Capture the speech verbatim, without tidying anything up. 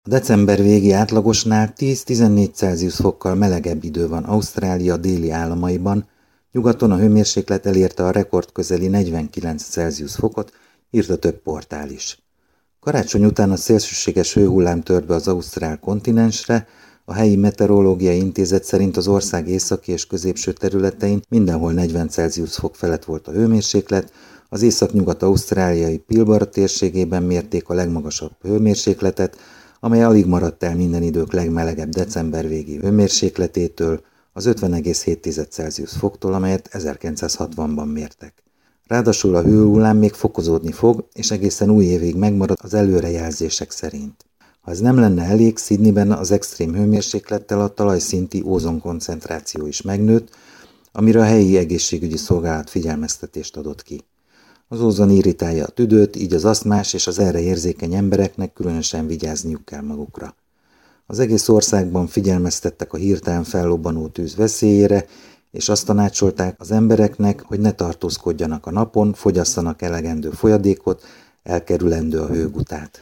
A december végi átlagosnál tíz-tizennégy Celsius fokkal melegebb idő van Ausztrália déli államaiban, nyugaton a hőmérséklet elérte a rekordközeli negyvenkilenc Celsius fokot, írta több portál is. Karácsony után a szélsőséges hőhullám tört be az ausztrál kontinensre, a helyi meteorológiai intézet szerint az ország északi és középső területein mindenhol negyven Celsius fok felett volt a hőmérséklet, az északnyugat-ausztráliai Pilbara térségében mérték a legmagasabb hőmérsékletet, amely alig maradt el minden idők legmelegebb december végi hőmérsékletétől, az ötven egész hét Celsius foktól, amelyet ezerkilencszázhatvanban mértek. Ráadásul a hőhullám még fokozódni fog, és egészen új évig megmarad az előrejelzések szerint. Ha ez nem lenne elég, Sydneyben az extrém hőmérséklettel a talajszinti ózonkoncentráció is megnőtt, amire a helyi egészségügyi szolgálat figyelmeztetést adott ki. Az ózon irritálja a tüdőt, így az asztmás és az erre érzékeny embereknek különösen vigyázniuk kell magukra. Az egész országban figyelmeztettek a hirtelen fellobbanó tűz veszélyére, és azt tanácsolták az embereknek, hogy ne tartózkodjanak a napon, fogyasszanak elegendő folyadékot, elkerülendő a hőgutát.